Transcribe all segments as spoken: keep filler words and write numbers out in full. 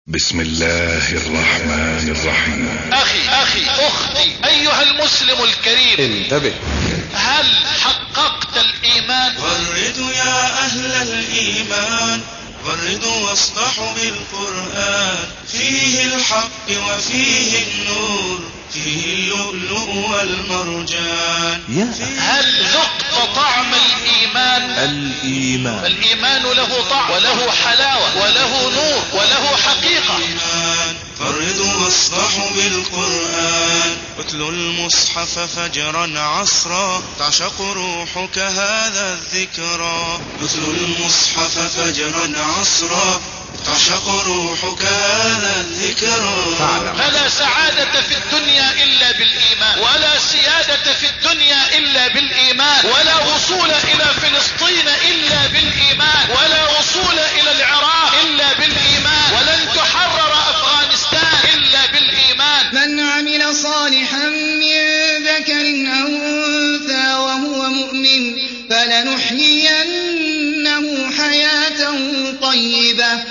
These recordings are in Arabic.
بسم الله الرحمن الرحيم. أخي أخي أختي أيها المسلم الكريم، انتبه. هل حققت الإيمان؟ غردوا يا أهل الإيمان، غردوا واصدحوا بالقرآن، فيه الحق وفيه النور، فيه اللؤلؤ والمرجان. هل ذقت طعم الإيمان؟ الإيمان الإيمان له طعم وله حلاوة وله نور وله حقيقة. غردوا واصدحوا بالقرآن، اتلوا المصحف فجرا عصرا، تعشق روحك هذا الذكرى. اتلوا المصحف فجرا عصرا، تعشق روحك هذا الذكرى. فلا سعادة في الدنيا إلا بالإيمان، ولا سيادة في الدنيا إلا بالإيمان، ولا وصول إلى فلسطين إلا بالإيمان، ولا وصول إلى العراق إلا بالإيمان، ولن تحرر أفغانستان إلا بالإيمان. من عمل صالحا من ذكر أو أنثى وهو مؤمن فلنحيينه حياة طيبة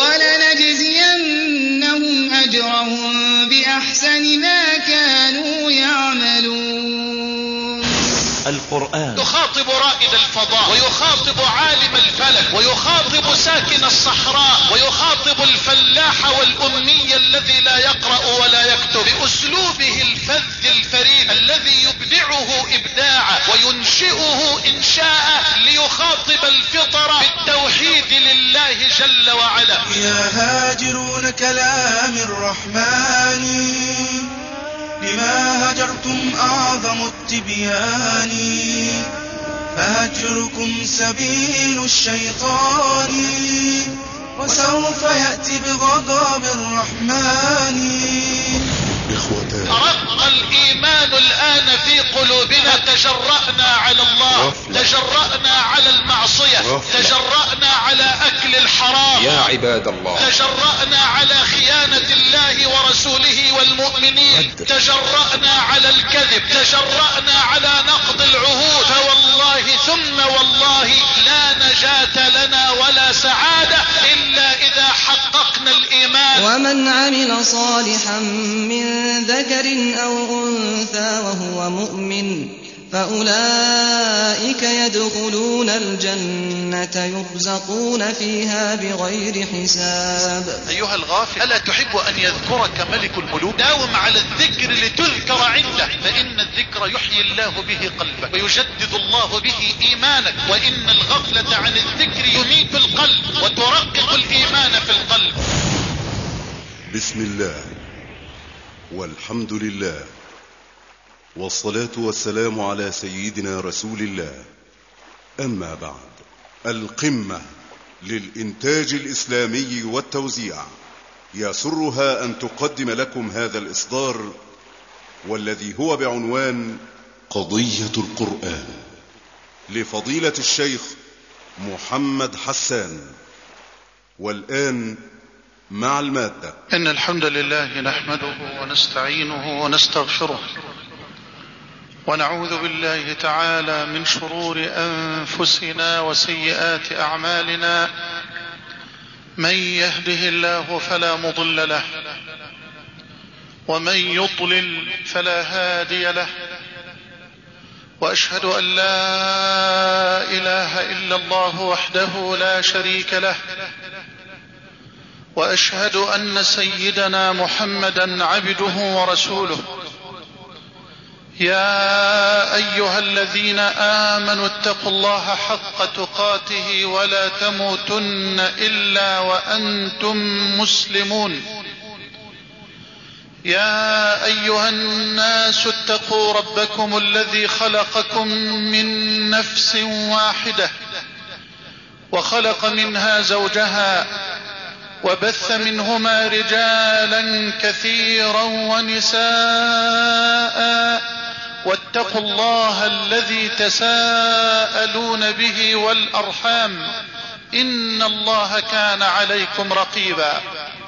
ولنجزينهم أجرهم بأحسن ما كانوا يعملون. القرآن يخاطب رائد الفضاء، ويخاطب عالم الفلك، ويخاطب ساكن الصحراء، ويخاطب الفلاح والأمي الذي لا يقرأ ولا يكتب، بأسلوبه الفذ الفريد الذي يبدعه إبداعا وينشئه إنشاء، ليخاطب الفطر بالتوحيد لله جل وعلا. يا هاجرون كلام الرحمن، لما هجرتم أعظم التبيان، فهجركم سبيل الشيطان، وسوف يأتي بغضب الرحمن. رق الإيمان الآن في قلوبنا، تجرأنا على الله، تجرأنا على المعصية، تجرأنا على أكل الحرام يا عباد الله، تجرأنا على خيانة الله ورسوله والمؤمنين، تجرأنا على الكذب، تجرأنا على نقض العهود. فوالله ثم والله لا نجاة لنا ولا سعادة إلا إذا حققنا الإيمان. ومن عمل صالحا من ذكر أو أنثى وهو مؤمن فأولئك يدخلون الجنة يرزقون فيها بغير حساب. أيها الغافل، ألا تحب أن يذكرك ملك الملوك؟ داوم على الذكر لتذكر عنده، فإن الذكر يحيي الله به قلبك ويجدد الله به إيمانك، وإن الغفلة عن الذكر يميت القلب وترقق الإيمان في القلب. بسم الله والحمد لله والصلاة والسلام على سيدنا رسول الله. أما بعد، القمة للإنتاج الإسلامي والتوزيع يسرها أن تقدم لكم هذا الإصدار، والذي هو بعنوان قضية القرآن، لفضيلة الشيخ محمد حسان. والآن مع المادة. إن الحمد لله نحمده ونستعينه ونستغفره، ونعوذ بالله تعالى من شرور أنفسنا وسيئات أعمالنا. من يهده الله فلا مضل له، ومن يضلل فلا هادي له، وأشهد أن لا إله إلا الله وحده لا شريك له، وأشهد أن سيدنا محمدا عبده ورسوله. يا أيها الذين آمنوا اتقوا الله حق تقاته ولا تموتن إلا وأنتم مسلمون. يا أيها الناس اتقوا ربكم الذي خلقكم من نفس واحدة، وخلق منها زوجها، وبث منهما رجالا كثيرا ونساء، واتقوا الله الذي تساءلون به والأرحام، إن الله كان عليكم رقيبا.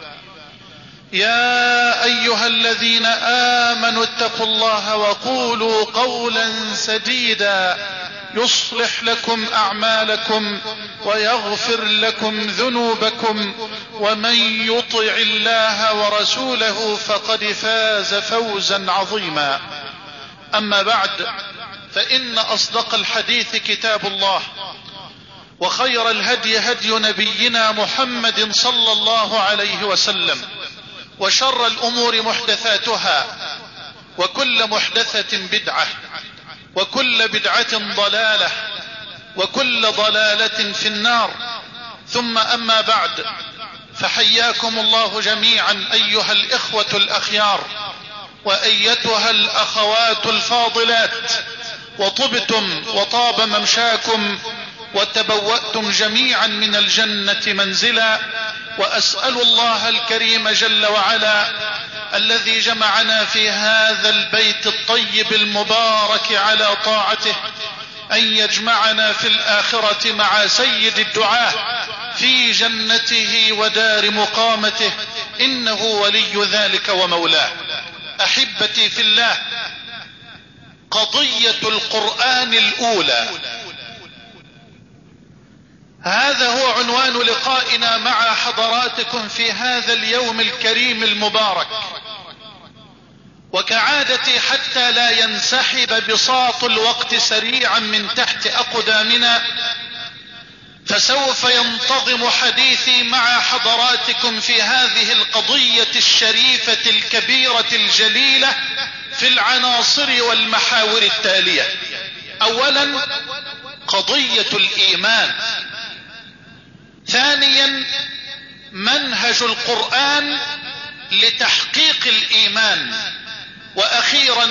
يا أيها الذين آمنوا اتقوا الله وقولوا قولا سديدا يصلح لكم أعمالكم ويغفر لكم ذنوبكم، ومن يطع الله ورسوله فقد فاز فوزا عظيما. أما بعد، فإن أصدق الحديث كتاب الله، وخير الهدي هدي نبينا محمد صلى الله عليه وسلم، وشر الأمور محدثاتها، وكل محدثة بدعة، وكل بدعة ضلالة، وكل ضلالة في النار. ثم أما بعد، فحياكم الله جميعا أيها الإخوة الأخيار، وأيتها الأخوات الفاضلات، وطبتم وطاب ممشاكم، وتبوأتم جميعا من الجنة منزلا. وأسأل الله الكريم جل وعلا الذي جمعنا في هذا البيت الطيب المبارك على طاعته أن يجمعنا في الآخرة مع سيد الدعاة في جنته ودار مقامته، إنه ولي ذلك ومولاه. أحبتي في الله، قضية القرآن الأولى، هذا هو عنوان لقائنا مع حضراتكم في هذا اليوم الكريم المبارك. وكعادتي حتى لا ينسحب بساط الوقت سريعا من تحت أقدامنا، فسوف ينتظم حديثي مع حضراتكم في هذه القضية الشريفة الكبيرة الجليلة في العناصر والمحاور التالية. أولا، قضية الإيمان. ثانيا، منهج القرآن لتحقيق الإيمان. وأخيرا،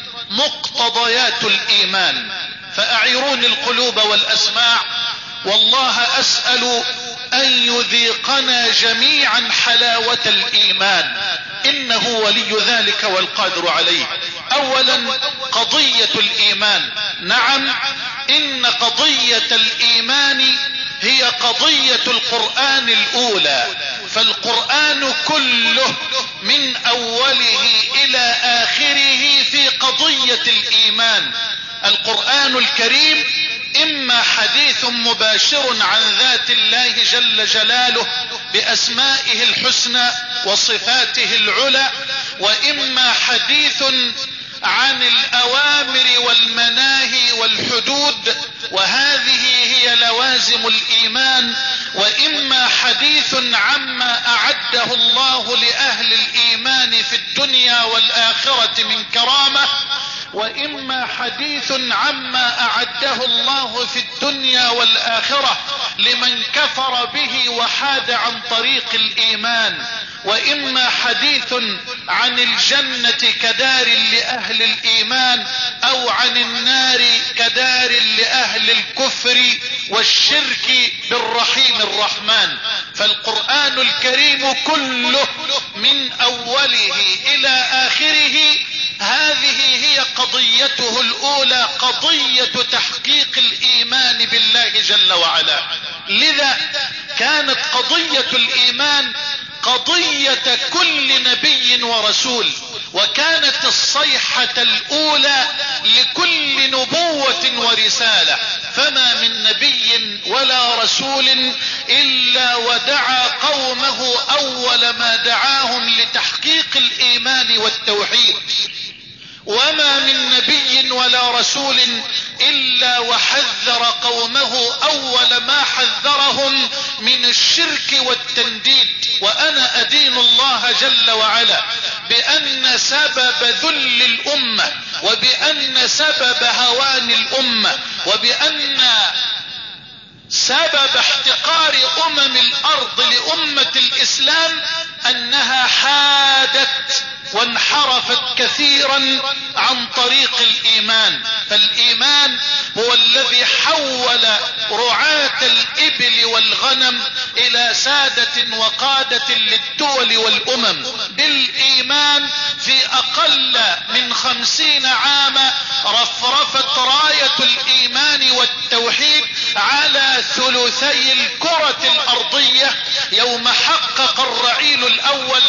مقتضيات الإيمان. فأعيروني القلوب والأسماع، والله أسأل أن يذيقنا جميعا حلاوة الإيمان، إنه ولي ذلك والقادر عليه. أولا، قضية الإيمان. نعم، إن قضية الإيمان هي قضية القرآن الأولى، فالقرآن كله من أوله إلى آخره في قضية الإيمان. القرآن الكريم إما حديث مباشر عن ذات الله جل جلاله بأسمائه الحسنى وصفاته العلى، وإما حديث عن الأوامر والمناهي والحدود، وهذه هي لوازم الإيمان، وإما حديث عما أعده الله لأهل الإيمان في الدنيا والآخرة من كرامة، وإما حديث عما أعده الله في الدنيا والآخرة لمن كفر به وحاد عن طريق الإيمان، وإما حديث عن الجنة كدار لأهل الإيمان، أو عن النار كدار لأهل الكفر والشرك بالرحيم الرحمن. فالقرآن الكريم كله من أوله إلى آخره هذه هي قضيته الأولى، قضية تحقيق الإيمان بالله جل وعلا. لذا كانت قضية الإيمان قضية كل نبي ورسول، وكانت الصيحة الأولى لكل نبوة ورسالة. فما من نبي ولا رسول إلا ودعا قومه أول ما دعاهم لتحقيق الإيمان والتوحيد، وما من نبي ولا رسول إلا وحذر قومه أول ما حذرهم من الشرك والتنديد. وأنا أدين الله جل وعلا بأن سبب ذل الأمة، وبأن سبب هوان الأمة، وبأن سبب احتقار أمم الأرض لأمة الإسلام أنها حادت وانحرفت كثيرا عن طريق الإيمان. فالإيمان هو الذي حول رعاة الإبل والغنم إلى سادة وقادة للدول والأمم. بالإيمان في أقل من خمسين عاما رفرفت راية الإيمان والتوحيد على ثلثي الكرة الأرضية، يوم حقق الرعيل الأول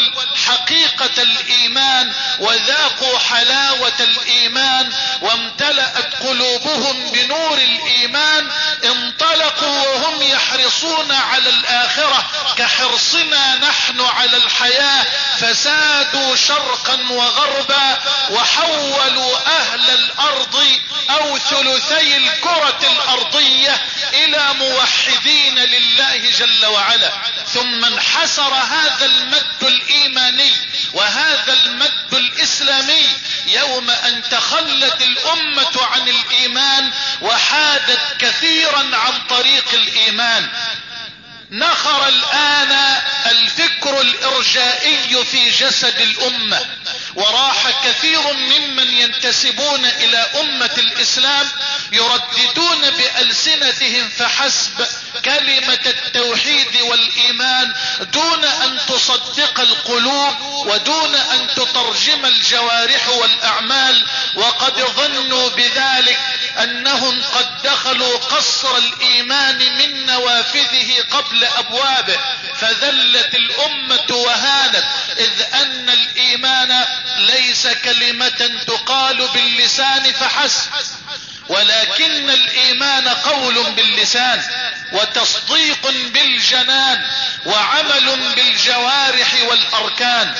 حقيقة الايمان وذاقوا حلاوة الايمان وامتلأت قلوبهم بنور الايمان، انطلقوا وهم يحرصون على الاخرة كحرصنا نحن على الحياة، فسادوا شرقا وغربا وحولوا اهل الارض او ثلثي الكرة الارضية الى موحدين لله جل وعلا. ثم انحسر هذا المد الايماني وهذا المد الاسلامي يوم ان تخلت الامة عن الايمان وحادت كثيرا عن طريق الايمان. نخر الان الفكر الارجائي في جسد الامة، وراح كثير ممن ينتسبون الى امة الاسلام يرددون بألسنتهم فحسب كلمة التوحيد والايمان دون ان تصدق القلوب ودون ان تترجم الجوارح والاعمال، وقد ظنوا بذلك انهم قد دخلوا قصر الايمان من نوافذه قبل ابوابه، فذلت الامة وهانت، اذ ان الايمان ليس كلمة تقال باللسان فحسب، ولكن الايمان قول باللسان وتصديق بالجنان وعمل بالجوارح والاركان.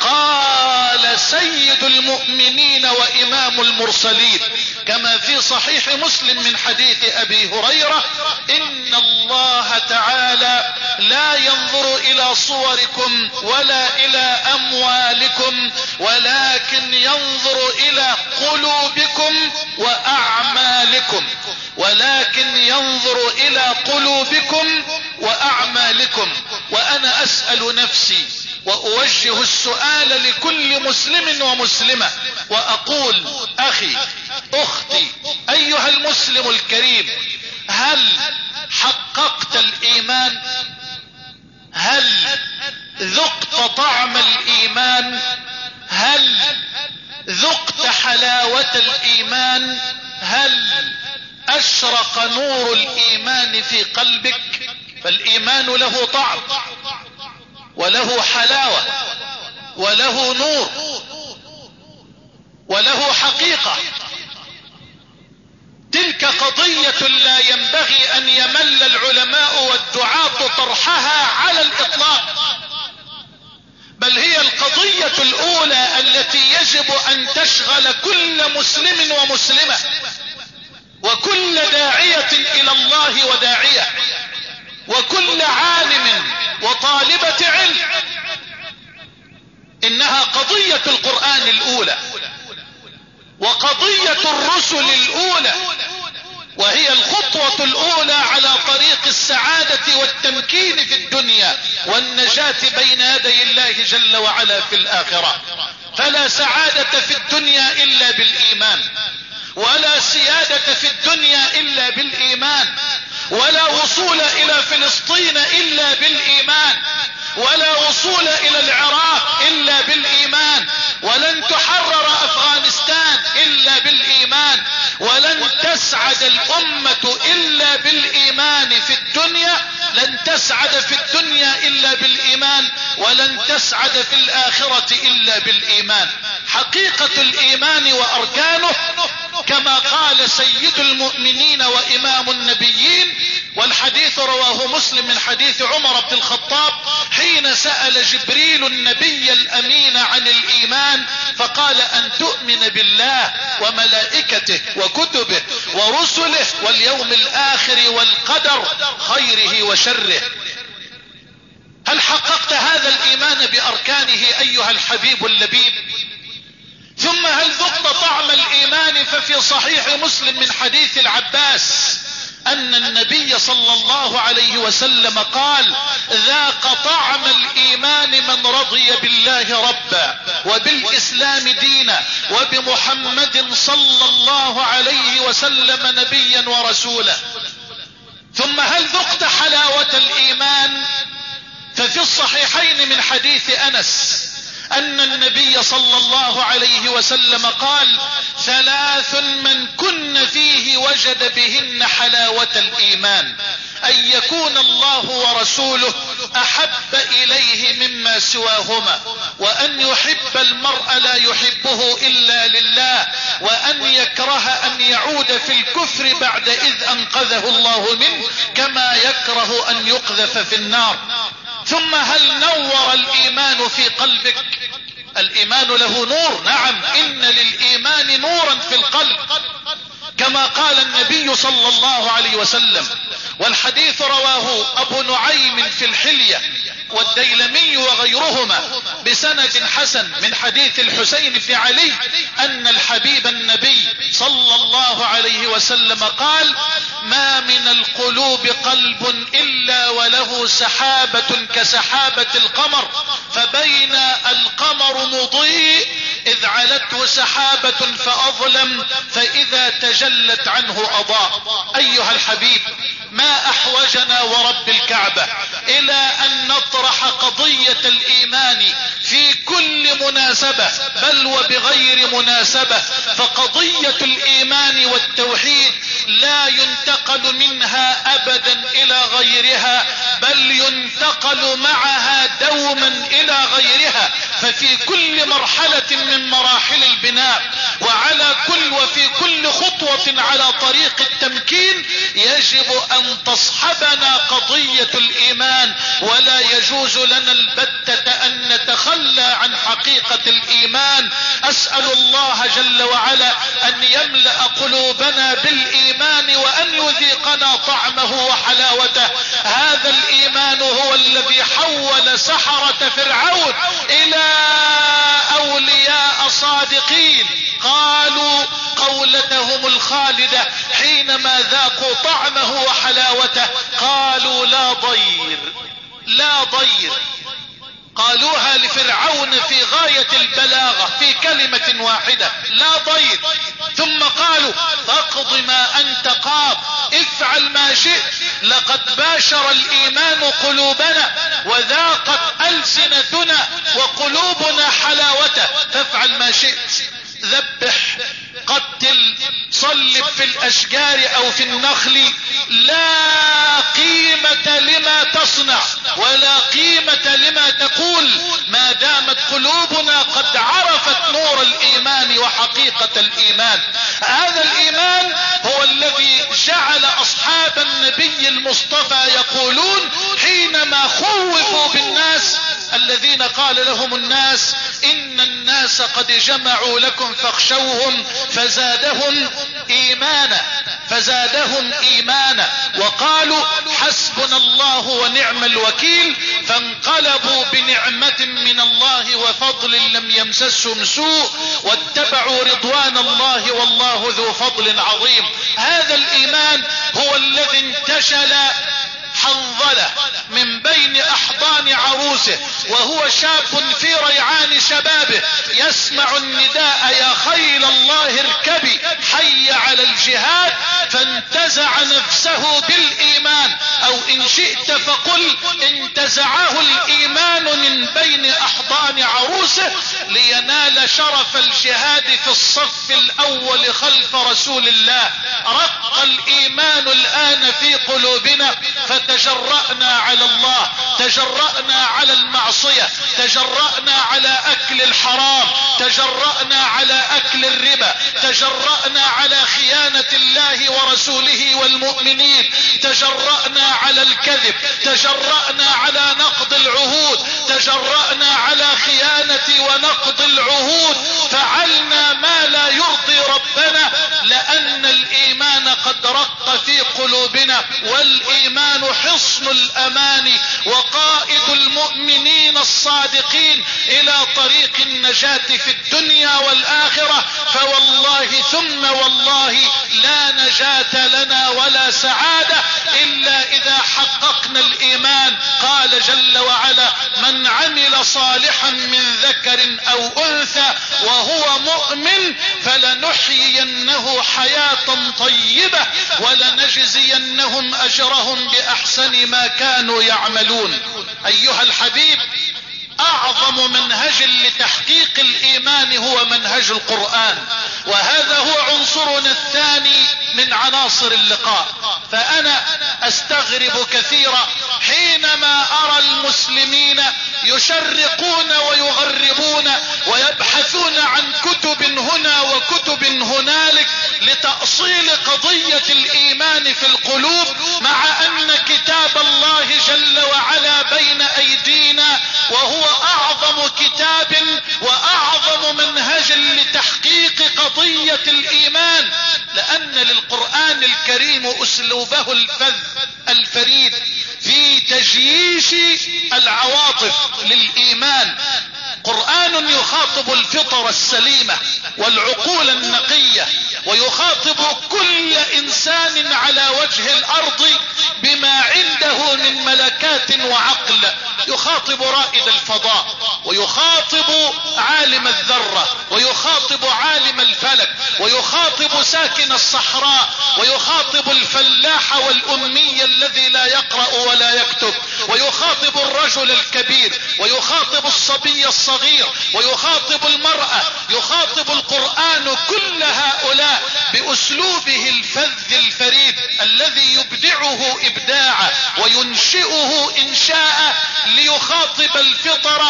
قال سيد المؤمنين وامام المرسلين كما في صحيح مسلم من حديث ابي هريرة: ان الله تعالى لا ينظر الى صوركم ولا الى اموالكم ولكن ينظر الى قلوبكم واعمالكم ولكن ينظر الى قلوبكم واعمالكم. وانا اسأل نفسي واوجه السؤال لكل مسلم ومسلمة واقول: اخي، اختي، ايها المسلم الكريم، هل حققت الايمان؟ هل ذقت طعم الايمان؟ هل ذقت حلاوة الايمان؟ هل اشرق نور الايمان في قلبك؟ فالايمان له طعم وله حلاوة وله نور وله حقيقة. تلك قضية لا ينبغي ان يمل العلماء والدعاة طرحها على الاطلاق، بل هي القضية الاولى التي يجب ان تشغل كل مسلم ومسلمة وكل داعية الى الله وداعية وكل عالم وطالبة علم. انها قضية القرآن الاولى وقضية الرسل الاولى، وهي الخطوة الاولى على طريق السعادة والتمكين في الدنيا والنجاة بين يدي الله جل وعلا في الاخرة. فلا سعادة في الدنيا الا بالايمان، ولا سيادة في الدنيا الا بالايمان، ولا وصول الى فلسطين الا بالايمان، ولا وصول الى العراق الا بالايمان، ولن تحرر افغانستان الا بالايمان، ولن تسعد الامة الا بالايمان في الدنيا، لن تسعد في الدنيا الا بالايمان، ولن تسعد في الاخرة الا بالايمان. حقيقة الايمان واركانه كما قال سيد المؤمنين وامام النبيين، والحديث رواه مسلم من حديث عمر بن الخطاب حين سأل جبريل النبي الامين عن الايمان فقال: ان تؤمن بالله وملائكته وكتبه ورسله واليوم الاخر والقدر خيره وشره. هل حققت هذا الايمان باركانه ايها الحبيب اللبيب؟ ثم هل ذقت طعم الايمان؟ ففي صحيح مسلم من حديث العباس ان النبي صلى الله عليه وسلم قال: ذاق طعم الايمان من رضي بالله ربا وبالاسلام دينا وبمحمد صلى الله عليه وسلم نبيا ورسولا. ثم هل ذقت حلاوة الايمان؟ ففي الصحيحين من حديث انس ان النبي صلى الله عليه وسلم قال: ثلاث من كن فيه وجد بهن حلاوة الايمان: ان يكون الله ورسوله احب اليه مما سواهما، وان يحب المرء لا يحبه الا لله، وان يكره ان يعود في الكفر بعد اذ انقذه الله منه، كما يكره ان يقذف في النار. ثم هل نور الايمان في قلبك؟ الايمان له نور، نعم، ان للايمان نورا في القلب، كما قال النبي صلى الله عليه وسلم، والحديث رواه ابو نعيم في الحلية والديلمي وغيرهما بسند حسن من حديث الحسين بن علي ان الحبيب النبي صلى الله عليه وسلم قال: ما من القلوب قلب الا وله سحابة كسحابة القمر، فبين القمر مضيء اذ علته سحابة فاظلم، فاذا تجلت عنه اضاء. ايها الحبيب، ما احوجنا ورب الكعبة الى ان نطرح قضية الايمان في كل مناسبة، بل وبغير مناسبة، فقضية الايمان والتوحيد لا ينتقل منها ابدا الى غيرها، بل ينتقل معها دوما الى غيرها. ففي كل مرحلة من مراحل البناء وعلى كل وفي كل خطوة على طريق التمكين يجب ان تصحبنا قضية الايمان، ولا يجوز لنا البتة ان نتخلى عن حقيقة الايمان. اسأل الله جل وعلا ان يملأ قلوبنا بالايمان وان يذيقنا طعمه وحلاوته. هذا الايمان هو الذي حول سحرة فرعون الى اولياء صادقين قالوا قولتهم الخالدة حينما ذاقوا طعمه وحلاوته، قالوا لا ضير لا ضير. قالوها لفرعون في غاية البلاغة في كلمة واحدة: لا ضير. ثم قالوا: فاقض ما انت قاض، افعل ما شئت، لقد باشر الايمان قلوبنا وذاقت السنتنا وقلوبنا حلاوته، فافعل ما شئت، ذبح، قتل، صلب في الاشجار او في النخل، لا قيمة لما تصنع ولا قيمة لما تقول ما دامت قلوبنا قد عرفت نور الايمان وحقيقة الايمان. هذا الايمان هو الذي جعل اصحاب النبي المصطفى يقولون حينما خوفوا بالناس الذين قال لهم الناس: ان الناس قد جمعوا لكم فاخشوهم فزادهم ايمانا فزادهم ايمانا وقالوا حسبنا الله ونعم الوكيل، فانقلبوا بنعمة من الله وفضل لم يمسسهم سوء واتبعوا رضوان الله والله ذو فضل عظيم. هذا الايمان هو الذي انتشل حنظلة من بين احضان عروسه وهو شاب في ريعان شبابه يسمع النداء: يا خيل الله اركبي، حي على الجهاد، فانتزع نفسه بالايمان، او ان شئت فقل انتزعه الايمان من بين احضان عروسه لينال شرف الجهاد في الصف الاول خلف رسول الله. رق الايمان الان في قلوبنا فتجرأنا على الله، تجرأنا على المعصية، تجرأنا على اكل الحرام، تجرأنا على اكل الربا، تجرأنا على خيانة الله ورسوله والمؤمنين، تجرأنا على الكذب، تجرأنا على نقض العهود، تجرأنا على خيانة ونقض العهود، فعلنا ما لا يرضي ربنا لان الايمان قد رق في قلوبنا. والايمان حصن الامان وقائد المؤمنين الصادقين الى طريق النجاة في الدنيا والاخرة، فوالله ثم والله لا نجاة لنا ولا سعادة الا اذا حققنا الايمان. قال جل وعلا: من عمل صالحا من ذكر او انثى وهو مؤمن فلنحيينه حياة طيبة ولنجزينهم اجرهم باحسن ما كانوا يعملون. ايها الحبيب، اعظم منهج لتحقيق الايمان هو منهج القرآن، وهذا هو عنصرنا الثاني من عناصر اللقاء. فانا استغرب كثيرا حينما ارى المسلمين يشرقون ويغربون ويبحثون عن كتب هنا وكتب هنالك لتأصيل قضية الايمان في القلوب، مع ان كتاب الله جل وعلا بين ايدينا وهو اعظم كتاب واعظم منهج لتحقيق قضية الايمان، لان للقرآن الكريم اسلوبه الفذ الفريد في تجييش العواطف للايمان. قرآن يخاطب الفطر السليمة والعقول النقية، ويخاطب كل انسان على وجه الارض بما عنده من ملكات وعقل. يخاطب رائد الفضاء، ويخاطب عالم الذرة، ويخاطب عالم الفلك، ويخاطب ساكن الصحراء، ويخاطب الفلاح والأمي الذي لا يقرأ ولا يكتب، ويخاطب الرجل الكبير، ويخاطب الصبي الصغير، ويخاطب المرأة. يخاطب القرآن كل هؤلاء بأسلوبه الفذ الفريد الذي يبدعه إبداعا وينشئه إنشاء، ليخاطب الفطر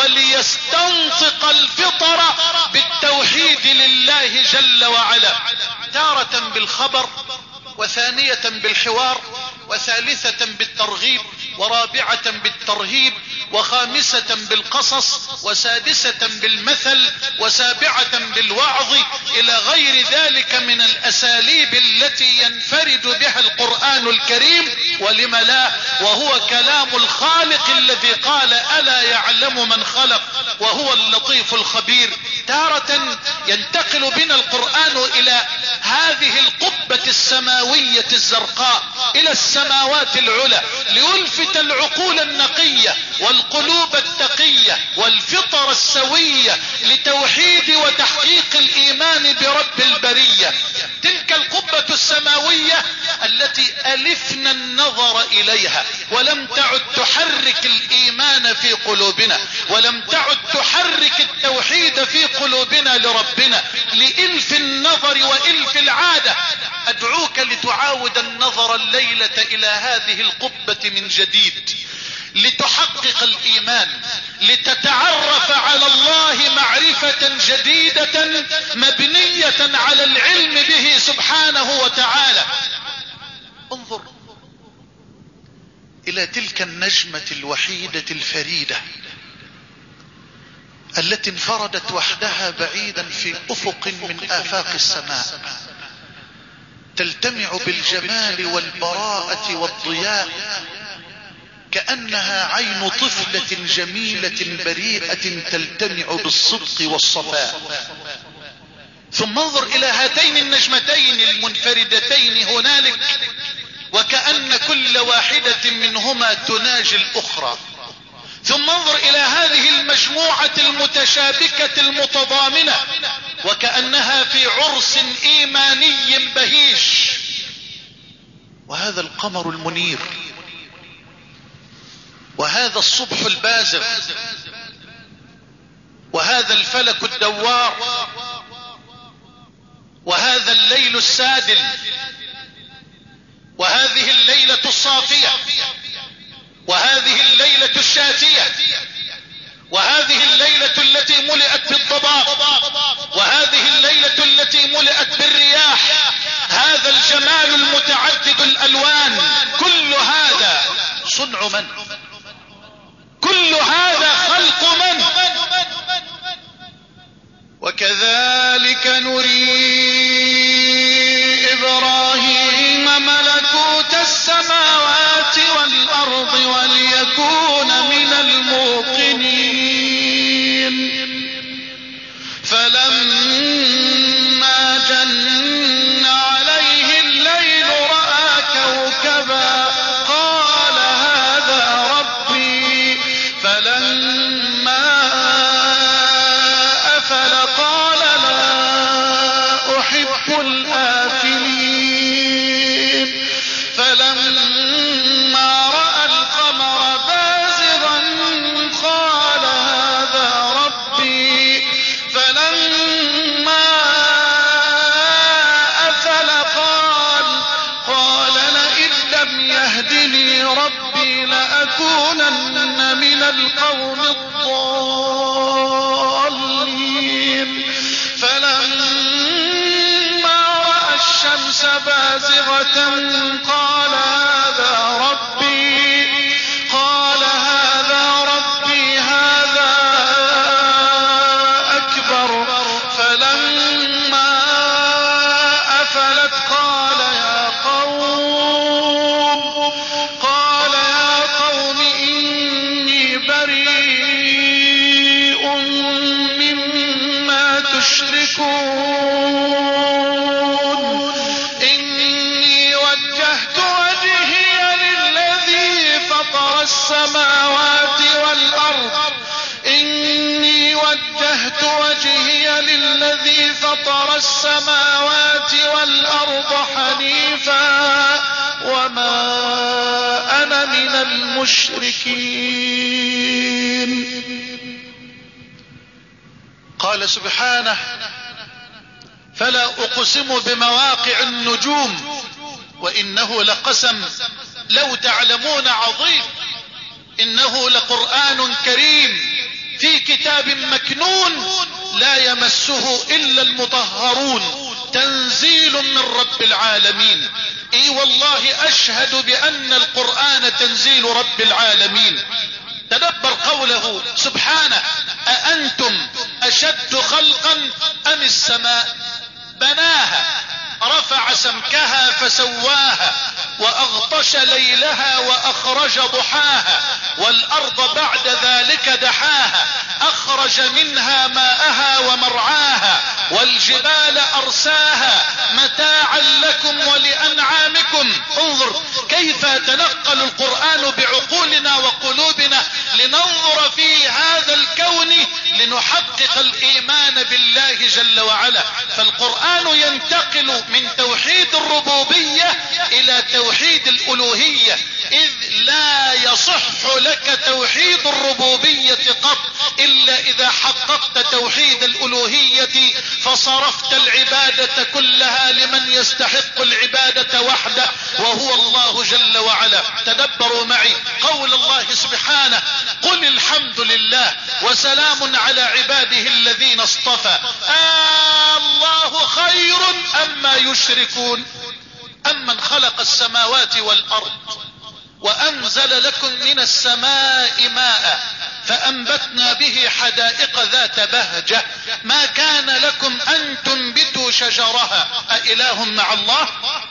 وليستنطق الفطر بالتوحيد لله جل وعلا، تارة بالخبر، وثانية بالحوار، وثالثة بالترغيب، ورابعة بالترهيب، وخامسة بالقصص، وسادسة بالمثل، وسابعة بالوعظ، الى غير ذلك من الاساليب التي ينفرد بها القرآن الكريم. ولم لا، وهو كلام الخالق الذي قال الا يعلم من خلق وهو اللطيف الخبير. تارة ينتقل بنا القرآن الى هذه القبة السماوية الزرقاء، الى السماوات العلى، ليلفت العقول النقية والقلوب التقية والفطر السوية لتوحيد وتحقيق الايمان برب البرية. تلك القبة السماوية التي الفنا النظر اليها، ولم تعد تحرك الايمان في قلوبنا، ولم تعد تحرك التوحيد في قلوبنا لربنا، لإلف النظر وإلف العادة. ادعوك لتعاود النظر الليلة الى هذه القبة من جديد، لتحقق الايمان، لتتعرف على الله معرفة جديدة مبنية على العلم به سبحانه وتعالى. انظر الى تلك النجمة الوحيدة الفريدة التي انفردت وحدها بعيدا في افق من افاق السماء، تلتمع بالجمال والبراءة والضياء، كأنها عين طفلة جميلة بريئة تلتمع بالصدق والصفاء. ثم انظر الى هاتين النجمتين المنفردتين هنالك، وكأن كل واحدة منهما تناجي الاخرى. ثم انظر الى هذه المجموعة المتشابكة المتضامنة، وكأنها في عرس ايماني بهيج. وهذا القمر المنير، وهذا الصبح البازغ، وهذا الفلك الدوار، وهذا الليل السادل، وهذه الليلة الصافية، وهذه الليلة الشاتية، وهذه الليلة التي ملئت بالضباب، وهذه الليلة التي ملئت بالرياح. هذا الجمال المتعدد الالوان، كل هذا صنع من؟ كل هذا خلق من؟ وكذلك نري إبراهيم ملكوت السماوات والأرض وليكون من الموقنين. فلما جن عليه الليل رأى كوكبا قال هذا ربي. فلما أفل قال لا أحب الآفلين. فلما رأى القمر بازغا قال بازغة قال هذا ربي قال هذا ربي هذا أكبر فلما أفلت قال يا قوم قال يا قوم إني بريء مما تشركون إني وجهت وجهي للذي فطر السماوات والأرض إني وجهت وجهي للذي فطر السماوات والأرض حنيفا وما أنا من المشركين. قال سبحانه فلا أقسم بمواقع النجوم وإنه لقسم لو تعلمون عظيم إنه لقرآن كريم في كتاب مكنون لا يمسه إلا المطهرون تنزيل من رب العالمين. اي والله اشهد بان القرآن تنزيل رب العالمين. تدبر قوله سبحانه أأنتم أشد خلقا أم السماء بناها رفع سمكها فسواها وأغطش ليلها وأخرج ضحاها والأرض بعد ذلك دحاها أخرج منها ماءها ومرعاها والجبال أرساها متاعا لكم ولأنعامكم. انظر كيف يتنقل القرآن بعقولنا وقلوبنا لننظر في هذا الكون لنحقق الإيمان بالله جل وعلا. فالقرآن ينتقل من توحيد الربوبية إلى توحيد الألوهية إذ لا يصح لك توحيد الربوبية قط إلا إذا حققت توحيد الألوهية فصرفت العبادة كلها لمن يستحق العبادة وحده وهو الله جل وعلا. تدبروا معي قول الله سبحانه قل الحمد لله وسلام على عباده الذين اصطفى آه الله خير أما يشركون أمن خلق السماوات والأرض وأنزل لكم من السماء ماء فأنبتنا به حدائق ذات بهجة ما كان لكم أن تنبتوا شجرها أإله مع الله.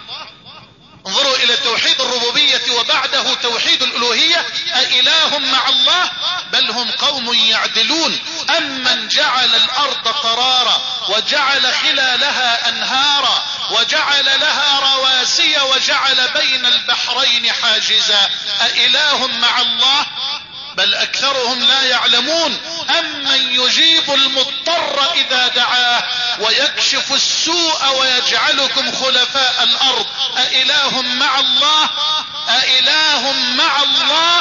انظروا إلى توحيد الربوبية وبعده توحيد الألوهية أإله مع الله بل هم قوم يعدلون. أمن جعل الأرض قرارا وجعل خلالها أنهارا وجعل لها رواسي وجعل بين البحرين حاجزا أإله مع الله بل أكثرهم لا يعلمون. أمن يجيب المضطر إذا دعاه ويكشف السوء ويجعلكم خلفاء الأرض أإله مع الله أإله مع الله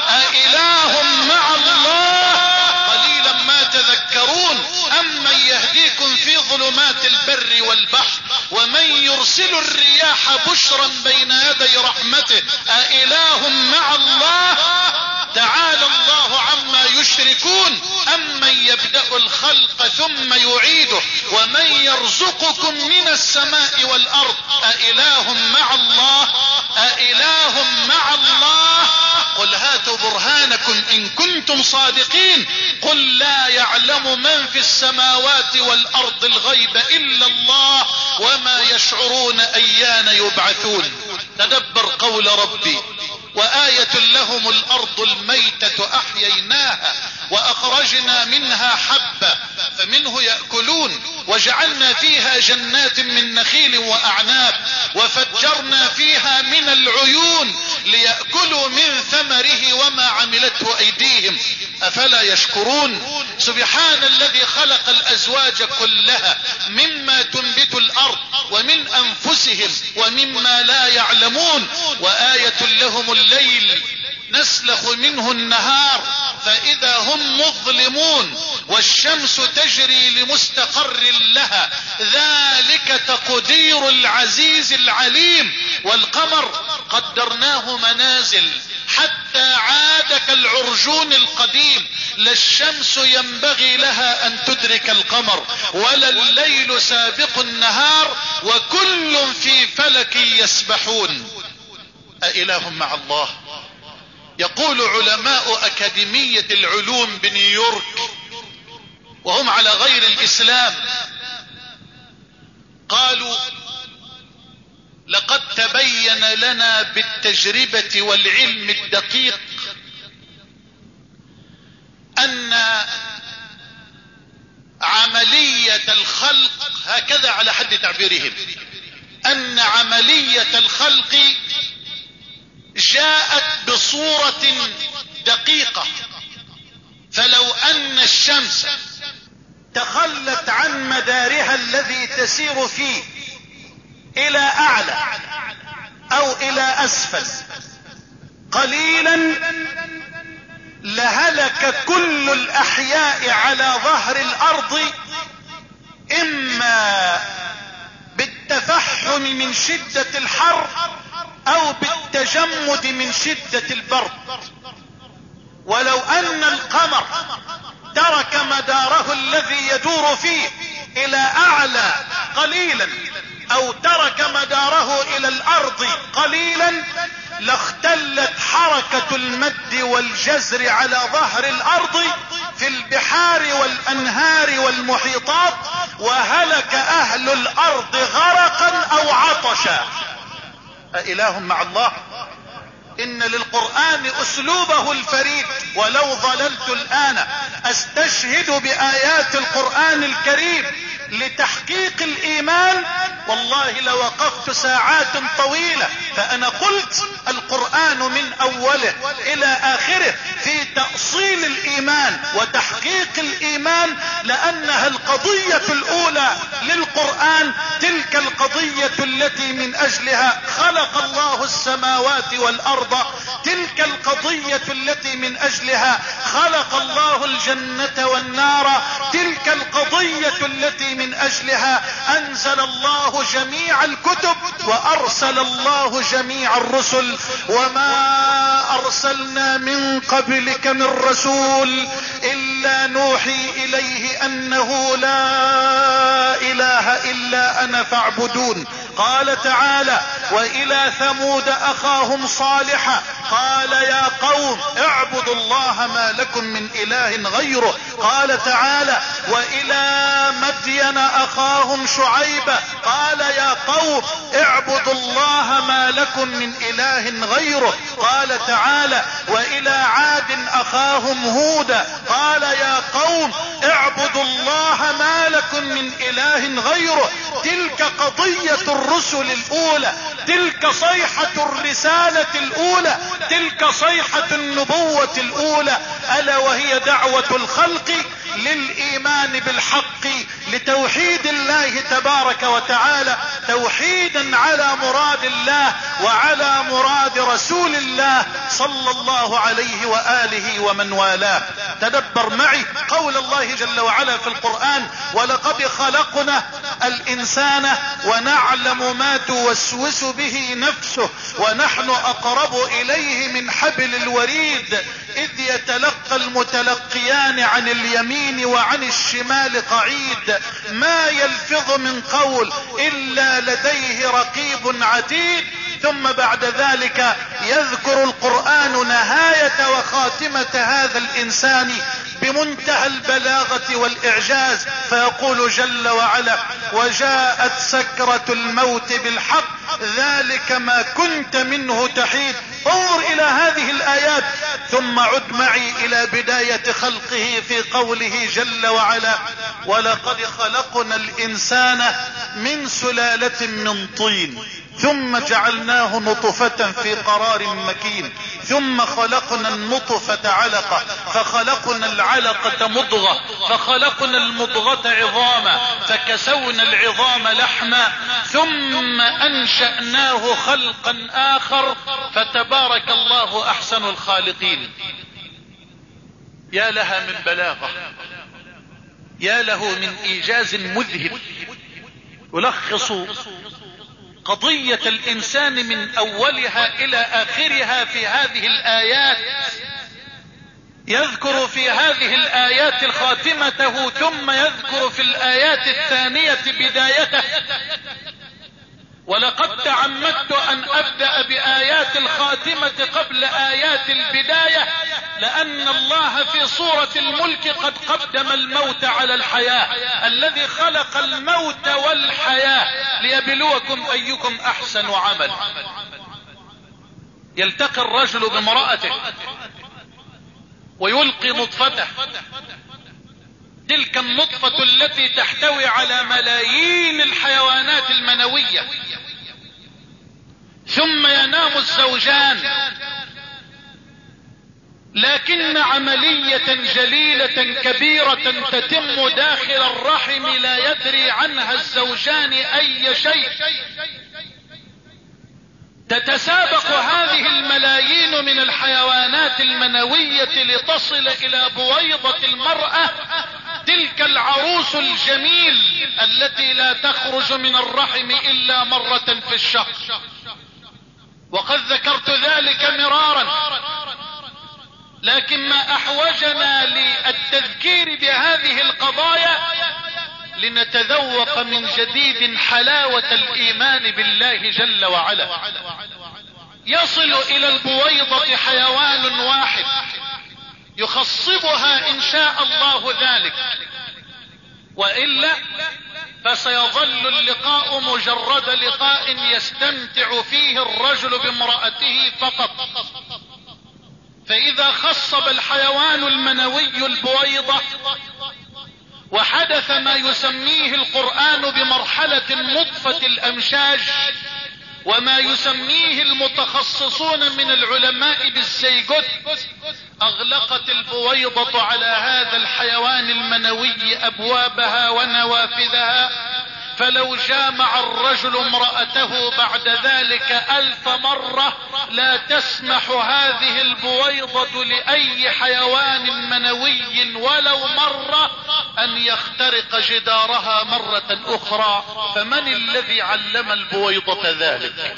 أإله مع الله قليلا ما تذكرون. أمن يهديكم في ظلمات البر والبحر ومن يرسل الرياح بشرا بين يدي رحمته أإله مع الله تعالى الله عما يشركون. أمن يبدأ الخلق ثم يعيده ومن يرزقكم من السماء والأرض أإله مع الله أإله مع الله قل هاتوا برهانكم إن كنتم صادقين قل لا يعلم من في السماوات والأرض الغيب إلا الله وما يشعرون أيان يبعثون. تدبر قول ربي وآية لهم الأرض الميتة أحييناها وأخرجنا منها حبا فمنه يأكلون وجعلنا فيها جنات من نخيل وأعناب وفجرنا فيها من العيون ليأكلوا من ثمره وما عملته أيديهم أفلا يشكرون. سبحان الذي خلق الأزواج كلها مما تنبت الأرض ومن أنفسهم ومما لا يعلمون. وآية لهم الليل نسلخ منه النهار فإذا هم مظلمون والشمس تجري لمستقر لها ذلك تقدير العزيز العليم. والقمر قدرناه منازل حتى عاد كالعرجون القديم لا الشمس ينبغي لها ان تدرك القمر ولا الليل سابق النهار وكل في فلك يسبحون. أإله مع الله؟ يقول علماء أكاديمية العلوم بنيويورك وهم على غير الإسلام، قالوا لقد تبين لنا بالتجربة والعلم الدقيق ان عملية الخلق، هكذا على حد تعبيرهم، ان عملية الخلق جاءت بصورة دقيقة، فلو ان الشمس تخلت عن مدارها الذي تسير فيه الى اعلى او الى اسفل قليلا لهلك كل الاحياء على ظهر الارض، اما بالتفحم من شدة الحر او بالتجمد من شدة البرد. ولو ان القمر ترك مداره الذي يدور فيه الى اعلى قليلا او ترك مداره الى الارض قليلا لاختلت حركة المد والجزر على ظهر الارض في البحار والانهار والمحيطات، وهلك اهل الارض غرقا او عطشا. أإله مع الله؟ ان للقرآن اسلوبه الفريد. ولو ظللت الان استشهد بايات القرآن الكريم لتحقيق الايمان والله لوقفت ساعات طويلة. فانا قلت القرآن من اوله الى اخره في تأصيل الايمان وتحقيق الايمان، لانها القضية الاولى للقرآن تلك القضية التي من اجلها خلق الله السماوات والارض، تلك القضية التي من اجلها خلق الله الجنة والنار، تلك القضية التي من اجلها انزل الله جميع الكتب وارسل الله جميع الرسل. وما ارسلنا من قبلك من رسول الا نوحي اليه انه لا اله الا انا فاعبدون. قال تعالى: والى ثمود اخاهم صالحا قال يا قوم اعبدوا الله ما لكم من اله غيره. قال تعالى: والى مدين اخاهم شعيبا قال يا قوم اعبدوا الله ما لكم من اله غيره. قال تعالى: والى عاد اخاهم هودا قال يا قوم اعبدوا الله ما لكم من اله غيره. تلك قضية الرسل الاولى، تلك صيحة الرسالة الاولى، تلك صيحة النبوة الاولى، الا وهي دعوة الخلق للايمان بالحق، لتوحيد الله تبارك وتعالى، توحيدا على مراد الله وعلى مراد رسول الله صلى الله عليه وآله ومن والاه. تدبر معي قول الله جل وعلا في القرآن: ولقد خلقنا الانسان ونعلم ما توسوس به نفسه ونحن اقرب اليه من حبل الوريد اذ يتلقى المتلقيان عن اليمين وعن الشمال قعيد ما يلفظ من قول الا لديه رقيب عتيد. ثم بعد ذلك يذكر القرآن نهاية وخاتمة هذا الانسان بمنتهى البلاغة والاعجاز، فيقول جل وعلا: وجاءت سكرة الموت بالحق ذلك ما كنت منه تحيد. انظر الى هذه الايات ثم عد معي الى بداية خلقه في قوله جل وعلا: ولقد خلقنا الانسان من سلالة من طين ثم جعلناه نطفة في قرار مكين ثم خلقنا النطفة علقة فخلقنا العلقة مضغة فخلقنا المضغة عظاما فكسونا العظام لحما ثم انشأناه خلقا اخر فتبارك الله احسن الخالقين. يا لها من بلاغة، يا له من ايجاز مذهل يلخص قضية الانسان من اولها الى اخرها في هذه الايات. يذكر في هذه الآيات خاتمته ثم يذكر في الآيات الثانية بدايته. ولقد تعمدت أن أبدأ بآيات الخاتمة قبل آيات البداية، لأن الله في سورة الملك قد قدم الموت على الحياة، الذي خلق الموت والحياة ليبلوكم أيكم أحسن عمل. يلتقي الرجل بامرأته ويلقي نطفته، تلك النطفة التي تحتوي على ملايين الحيوانات المنوية، ثم ينام الزوجان، لكن عملية جليلة كبيرة تتم داخل الرحم لا يدري عنها الزوجان أي شيء. تتسابق هذه الملايين من الحيوانات المنوية لتصل إلى بويضة المرأة، تلك العروس الجميل التي لا تخرج من الرحم إلا مرة في الشهر. وقد ذكرت ذلك مرارا، لكن ما أحوجنا للتذكير بهذه القضايا لنتذوق من جديد حلاوة الإيمان بالله جل وعلا. يصل إلى البويضة حيوان واحد يخصبها إن شاء الله ذلك، وإلا فسيظل اللقاء مجرد لقاء يستمتع فيه الرجل بامرأته فقط. فإذا خصب الحيوان المنوي البويضة وحدث ما يسميه القرآن بمرحلة النطفة الأمشاج، وما يسميه المتخصصون من العلماء بالزيجوت، أغلقت البويضة على هذا الحيوان المنوي أبوابها ونوافذها، فلو جامع الرجل امرأته بعد ذلك ألف مرة لا تسمح هذه البويضة لأي حيوان منوي ولو مرة أن يخترق جدارها مرة أخرى. فمن الذي علم البويضة ذلك؟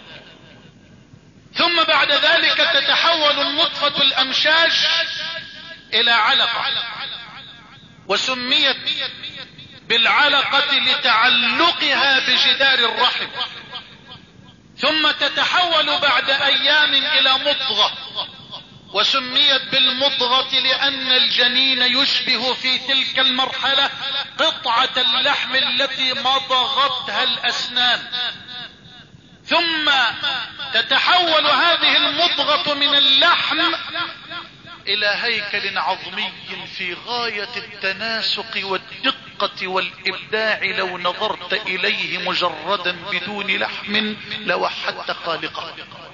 ثم بعد ذلك تتحول النطفة الأمشاج إلى علقة، وسميت بالعلقة لتعلقها بجدار الرحم، ثم تتحول بعد أيام إلى مضغة، وسميت بالمضغة لأن الجنين يشبه في تلك المرحلة قطعة اللحم التي مضغتها الأسنان. ثم تتحول هذه المضغة من اللحم إلى هيكل عظمي في غاية التناسق والدقة والإبداع، لو نظرت إليه مجردا بدون لحم لوحدت خالقه.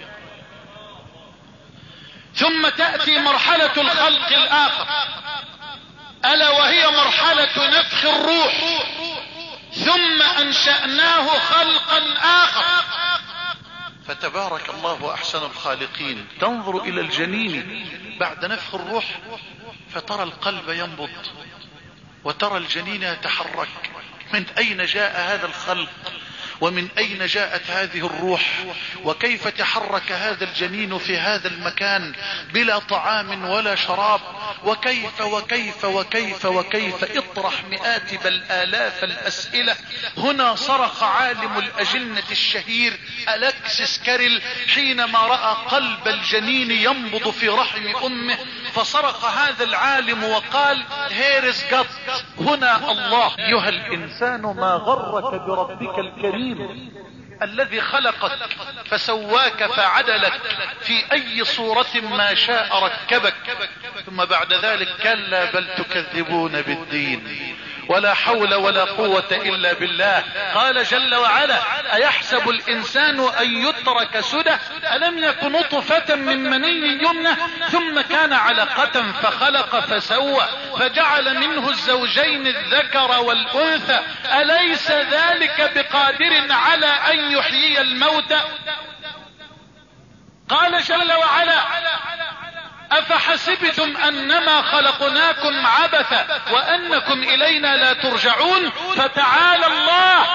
ثم تأتي مرحلة الخلق الآخر، ألا وهي مرحلة نفخ الروح، ثم أنشأناه خلقا آخر. فتبارك الله أحسن الخالقين. تنظر إلى الجنين بعد نفخ الروح فترى القلب ينبض وترى الجنين يتحرك. من أين جاء هذا الخلق؟ ومن أين جاءت هذه الروح؟ وكيف تحرك هذا الجنين في هذا المكان بلا طعام ولا شراب؟ وكيف وكيف وكيف وكيف اطرح مئات بل آلاف الأسئلة. هنا صرخ عالم الأجنة الشهير ألكسيس كاريل حينما رأى قلب الجنين ينبض في رحم أمه، فصرخ هذا العالم وقال هيرز جاد، هنا الله. أيها الإنسان ما غرك بربك الكريم الذي خلقك فسواك فعدلك في أي صورة ما شاء ركبك. ثم بعد ذلك كلا بل تكذبون بالدين ولا حول ولا قوة إلا بالله. قال جل وعلا أيحسب الإنسان أن يترك سدى ألم يكن نطفة من مني يمنى ثم كان علقة فخلق فسوى فجعل منه الزوجين الذكر والأنثى أليس ذلك بقادر على أن يحيي الموتى. قال جل وعلا أفحسبتم أنما خلقناكم عبثا وأنكم إلينا لا ترجعون. فتعالى الله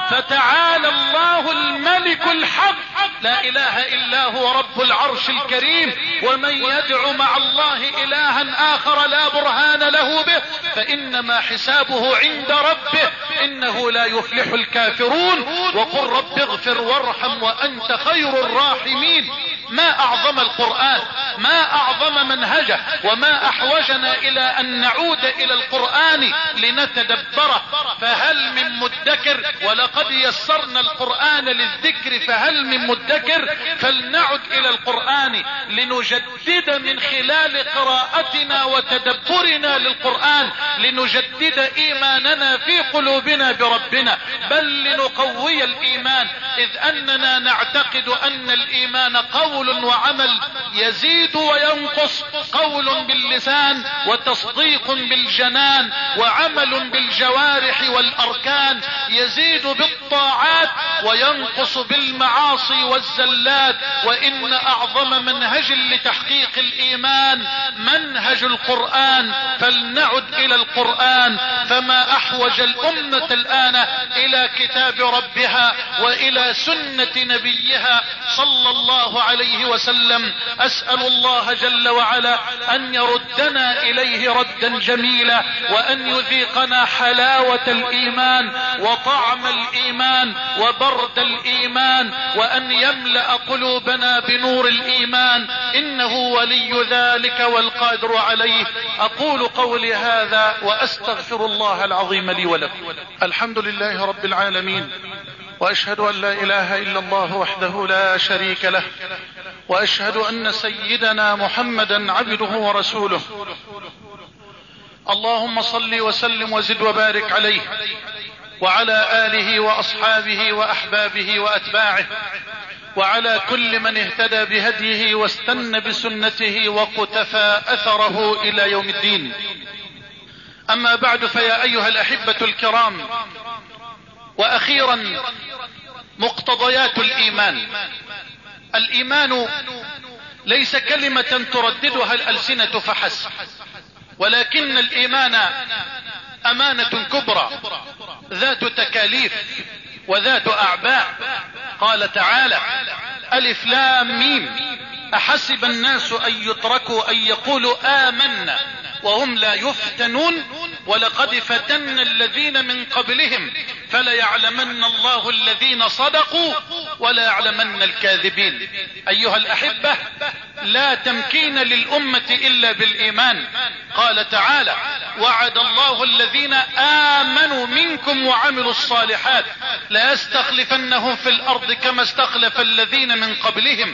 فتعالى الله الملك الحق لا اله الا هو رب العرش الكريم. ومن يدع مع الله الها اخر لا برهان له به فانما حسابه عند ربه انه لا يفلح الكافرون. وقل رب اغفر وارحم وانت خير الراحمين. ما اعظم القرآن، ما اعظم منهجه، وما احوجنا الى ان نعود الى القرآن لنتدبره. فهل من مدكر؟ ولقد يسرنا القرآن للذكر فهل من مدكر؟ فلنعد الى القرآن لنجدد من خلال قراءتنا وتدبرنا للقرآن، لنجدد ايماننا في قلوبنا بربنا، بل لنقوي الايمان، اذ اننا نعتقد ان الايمان قول وعمل يزيد وينقص، قول باللسان وتصديق بالجنان وعمل بالجوارح والاركان، يزيد بالطاعات وينقص بالمعاصي والزلات. وان اعظم منهج لتحقيق الايمان منهج القرآن، فلنعد الى القرآن. فما احوج الامة الان الى كتاب ربها والى سنة نبيها صلى الله عليه وسلم. اسأل الله جل وعلا ان يردنا اليه ردا جميلا، وان يذيقنا حلاوة الايمان وطعم الايمان وبرد الايمان، وان يملأ قلوبنا بنور الايمان، انه ولي ذلك والقادر عليه. اقول قولي هذا واستغفر الله العظيم لي ولكم. الحمد لله رب العالمين، واشهد ان لا اله الا الله وحده لا شريك له، واشهد ان سيدنا محمدا عبده ورسوله. اللهم صل وسلم وزد وبارك عليه وعلى آله واصحابه واحبابه واتباعه، وعلى كل من اهتدى بهديه واستنى بسنته وقتفى اثره الى يوم الدين. اما بعد، فيا ايها الاحبة الكرام، واخيرا مقتضيات الايمان. الايمان ليس كلمة ترددها الالسنة فحسب، ولكن الايمان امانة كبرى ذات تكاليف وذات اعباء. قال تعالى: الف لام ميم احسب الناس ان يتركوا ان يقولوا آمنا وهم لا يفتنون ولقد فتنا الذين من قبلهم فليعلمن الله الذين صدقوا ولا يعلمن الكاذبين. ايها الاحبة، لا تمكين للامة الا بالايمان. قال تعالى: وعد الله الذين امنوا منكم وعملوا الصالحات ليستخلفنهم في الارض كما استخلف الذين من قبلهم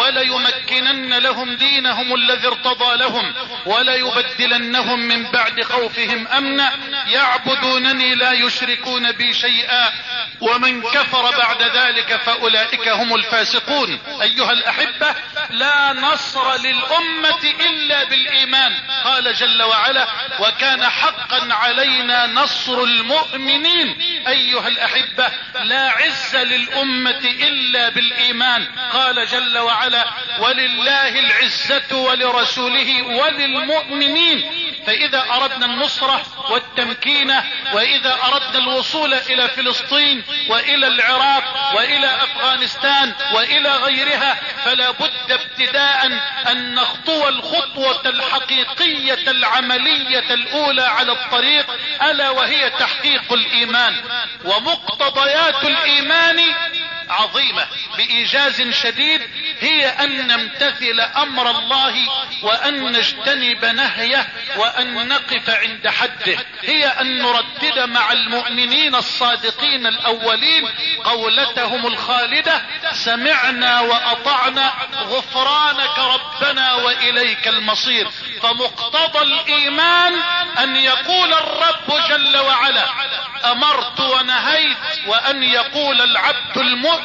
وليمكنن لهم دينهم الذي ارتضى لهم وليبدلنهم من بعد خوفهم امنا يعبدونني لا يشركون بي شيئا ومن كفر بعد ذلك فاولئك هم الفاسقون. ايها الاحبة، لا نصر للامة الا بالايمان. قال جل وعلا: وكان حقا علينا نصر المؤمنين. ايها الاحبة، لا عز للامة الا بالايمان. قال جل وعلا: ولله العزة ولرسوله وللمؤمنين. فاذا اردنا النصرة والتمكين، واذا اردنا الوصول الى فلسطين والى العراق والى افغانستان والى غيرها، فلا بد ابتداء ان نخطو الخطوة الحقيقية العملية الاولى على الطريق، الا وهي تحقيق الايمان. ومقتضيات الايمان عظيمة بإيجاز شديد، هي أن نمتثل أمر الله وأن نجتنب نهيه وأن نقف عند حده. هي أن نردد مع المؤمنين الصادقين الأولين قولتهم الخالدة: سمعنا وأطعنا غفرانك ربنا وإليك المصير. فمقتضى الإيمان أن يقول الرب جل وعلا: أمرت ونهيت، وأن يقول العبد المؤمن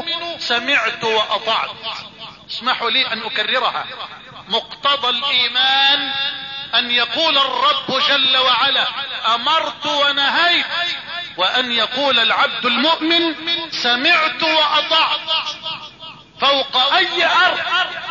سمعت وأطعت. اسمحوا لي أن أكررها: مقتضى الإيمان أن يقول الرب جل وعلا: أمرت ونهيت، وأن يقول العبد المؤمن سمعت وأطعت. فوق أي أرض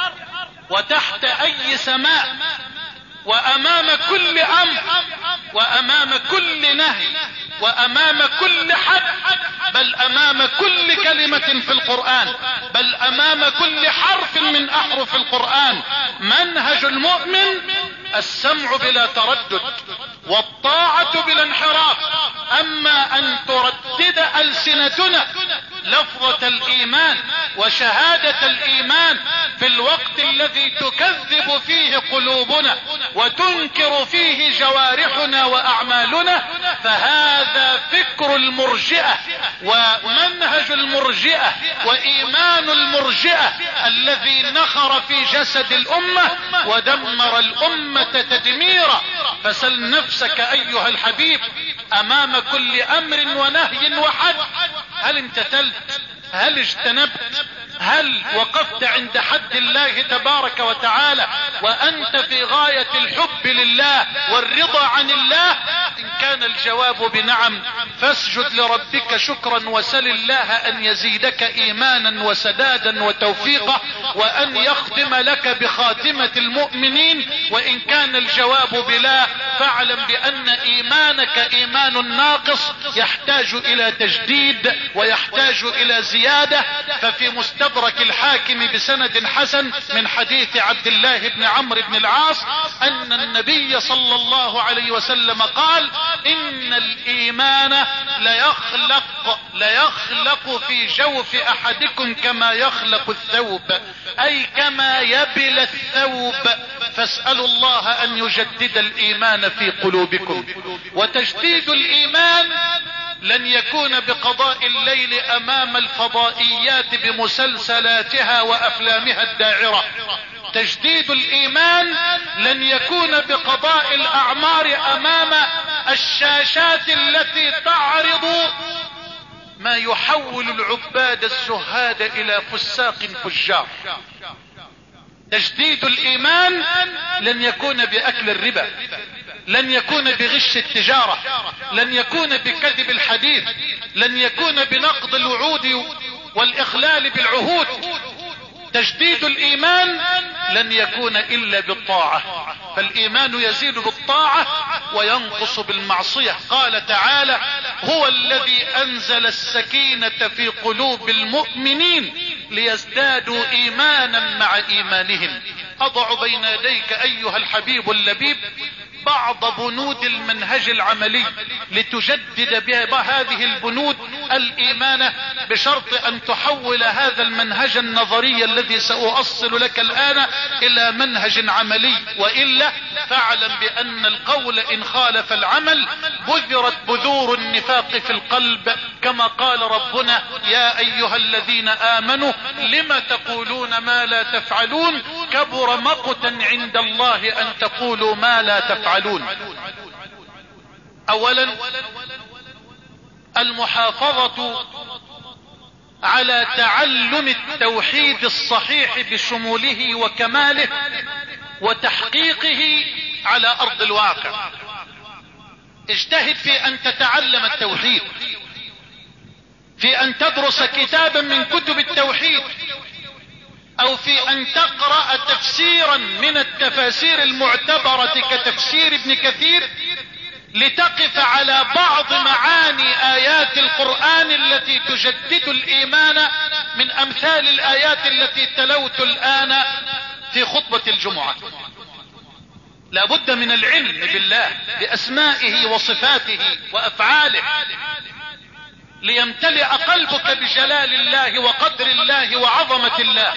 وتحت أي سماء وأمام كل أمر وأمام كل نهي وامام كل حد، بل امام كل كلمة في القرآن، بل امام كل حرف من احرف القرآن. منهج المؤمن السمع بلا تردد والطاعة بلا انحراف. اما ان تردد السنتنا لفظة الايمان وشهادة الايمان في الوقت الذي تكذب فيه قلوبنا وتنكر فيه جوارحنا واعمالنا، فهذا فكر المرجئة ومنهج المرجئة وايمان المرجئة الذي نخر في جسد الامة ودمر الامة تدميرا. فسل نفسك ايها الحبيب امام كل امر ونهي وحد، هل امتثلت؟ هل اجتنبت؟ هل وقفت عند حد الله تبارك وتعالى وانت في غاية الحب لله والرضا عن الله؟ ان كان الجواب بنعم فاسجد لربك شكرا وسل الله ان يزيدك ايمانا وسدادا وتوفيقا وان يختم لك بخاتمة المؤمنين. وان كان الجواب بلا فاعلم بان ايمانك ايمان ناقص يحتاج الى تجديد ويحتاج الى زيادة. ففي مستدرك الحاكم بسند حسن من حديث عبد الله بن عمرو بن العاص ان النبي صلى الله عليه وسلم قال ان الايمان ليخلق ليخلق في جوف احدكم كما يخلق الثوب، اي كما يبل الثوب، فاسألوا الله ان يجدد الايمان في قلوبكم. وتجديد الايمان لن يكون بقضاء الليل امام الفضائيات بمسلسلاتها وافلامها الداعرة. تجديد الايمان لن يكون بقضاء الاعمار امام الشاشات التي تعرض ما يحول العباد الزهاد الى فساق فجار. تجديد الايمان لن يكون باكل الربا، لن يكون بغش التجارة، لن يكون بكذب الحديث، لن يكون بنقض الوعود والاخلال بالعهود. تجديد الايمان لن يكون الا بالطاعة، فالايمان يزيد بالطاعة وينقص بالمعصية. قال تعالى هو الذي انزل السكينة في قلوب المؤمنين ليزدادوا ايمانا مع ايمانهم. اضع بين يديك ايها الحبيب اللبيب بعض بنود المنهج العملي لتجدد بها هذه البنود الايمان، بشرط ان تحول هذا المنهج النظري الذي سأؤصل لك الان الى منهج عملي، وإلا فاعلم بان القول ان خالف العمل بذرت بذور النفاق في القلب، كما قال ربنا يا ايها الذين امنوا لم تقولون ما لا تفعلون كبر مقتا عند الله ان تقولوا ما لا تفعلون. اولا المحافظة على تعلم التوحيد الصحيح بشموله وكماله وتحقيقه على ارض الواقع. اجتهد في ان تتعلم التوحيد، في ان تدرس كتابا من كتب التوحيد، او في ان تقرأ تفسيرا من التفاسير المعتبرة كتفسير ابن كثير، لتقف على بعض معاني ايات القرآن التي تجدد الايمان، من امثال الايات التي تلوت الان في خطبة الجمعة. لا بد من العلم بالله باسمائه وصفاته وافعاله ليمتلئ قلبك بجلال الله وقدر الله وعظمة الله.